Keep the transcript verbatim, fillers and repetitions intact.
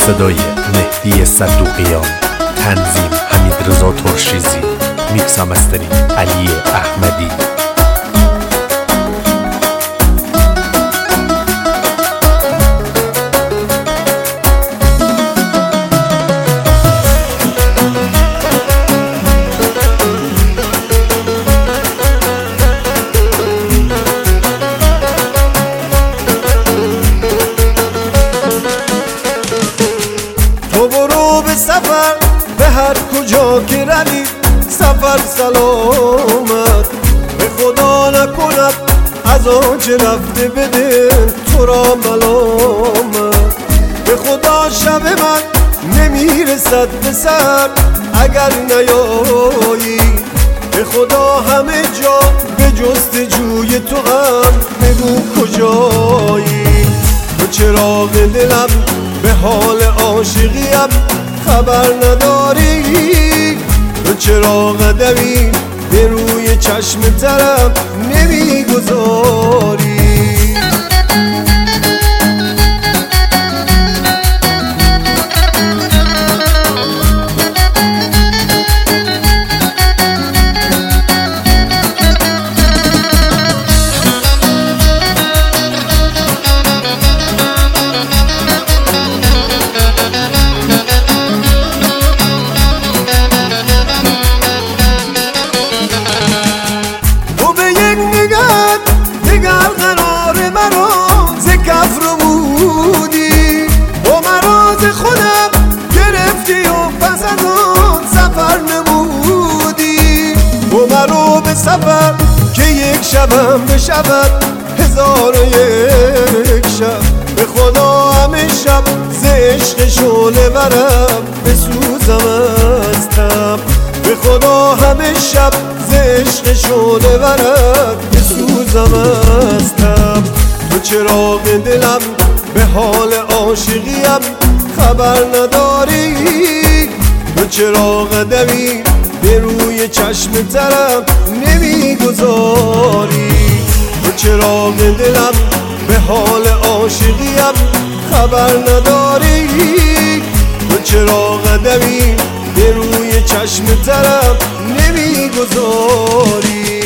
صدای مهدی صدوقیان، تنظیم حمیدرضا ترشیزی، میکس و مسترینگ علی احمدی. تو برو به سفر به هر کجا که روی، سفر سلامت به خدا نکند از آنچه رفته به دل تو را ملامت. به خدا شب من نمیرسد به سر اگر نیایی، به خدا همه جا به جستجوی تو هم بگو کجایی. تو چراغ دلم به حال عاشقیم خبر نداری، تو چرا قدمی به روی چشم ترم نمیگذاری. سفر که یک شبم بشود هزار و یک شب، به خدا همه شب ز عشق شعله ورم بسوزم از تب. به خدا همه شب ز عشق شعله ورم بسوزم از تب. تو چراغ دلم به حال عاشقیم خبر نداری، تو چرا قدمی به روی چشم ترم نمیگذاری. تو چراغ دلم به حال عاشقیم خبر نداری، تو چرا قدمی به روی چشم ترم نمیگذاری.